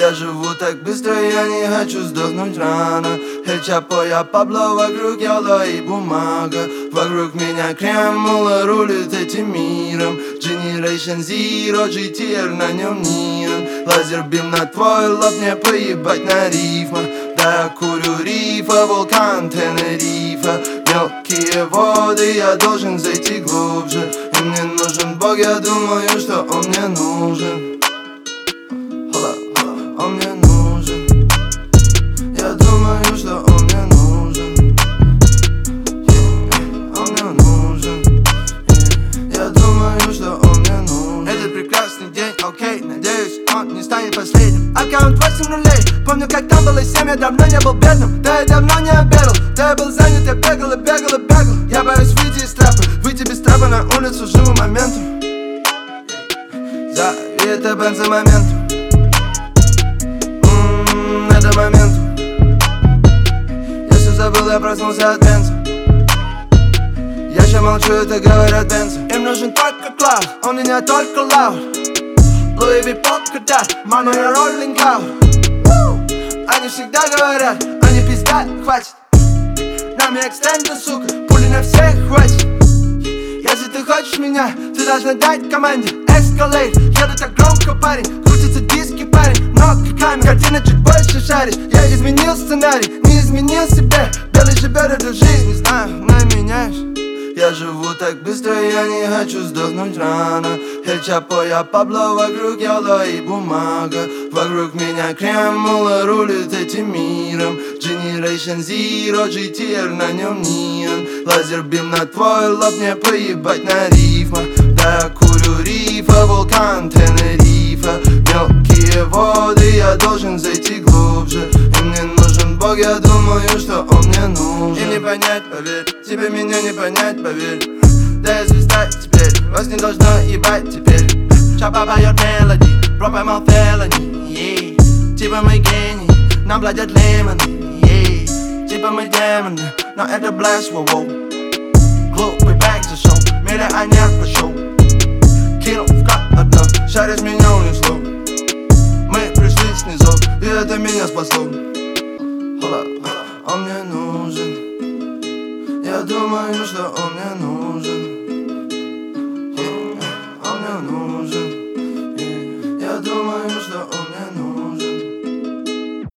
Я живу так быстро, я не хочу сдохнуть рано. Эль Чапо, я Пабло, вокруг Йола и бумага. Вокруг меня Кремл рулит этим миром. Generation Zero, GTR, на нем неон. Лазер бим на твой лоб, мне поебать на рифмах. Да, я курю рифа, вулкан Тенерифа. Мелкие воды, я должен зайти глубже. И мне нужен Бог, я думаю, что он мне нужен. Он мне нужен. Я думаю, что он мне нужен. Он мне нужен. Я думаю, что он мне нужен. Этот прекрасный день, окей, надеюсь, он не станет последним. Аккаунт 8 нулей. Помню, как там было 7, я давно не был бедным. Да, я давно не обедал. Да, я был занят, я бегал и бегал и бегал. Я боюсь выйти из трапа. Выйти без трапа на улицу, живу моментом. Зови это бензо моментом. Это момент. Я все забыл, я проснулся от бенза. Я еще молчу, это говорят бензы. Им нужен только клауд, он меня только лаут. Луи Ви Полка, да, мама я роллинг аут. Они всегда говорят, они пиздят, хватит. Нам я экстенда, сука, пули на всех хватит. Если ты хочешь меня, ты должна дать команде Escalade, еду так громко, парень. Крутятся диски, парень, много камер. Картина чуть больше шарит. Я изменил сценарий, не изменил себе. Белый живет эту жизнь, не знаю, но меняешь. Я живу так быстро, я не хочу сдохнуть рано. Эль Чапо, я Пабло, вокруг Йола и бумага. Вокруг меня Кремл рулит этим миром. Generation Zero, GTR, на нем неон. Лазер бим на твой лоб, мне поебать на рифмах. Да, я курю рифа, вулкан Тенерифа. Мелкие воды, я должен зайти глубже. И мне нужен Бог, я думаю, что он мне нужен. Им не понять, поверь, тебе меня не понять, поверь. Да, я звезда теперь, вас не должно ебать теперь. Чапа поет мелоди, бро поймал фелони, yeah. Типа мы гении, нам платят лемоны, yeah. Типа мы демоны, но это блэс, воу-воу. Глупый бэк за шоу, миллионер по шоу. Кинул в кап одно, шаришь меня унесло. Мы пришли снизу, и это меня спасло. Он мне нужен. Я думаю, что он мне нужен.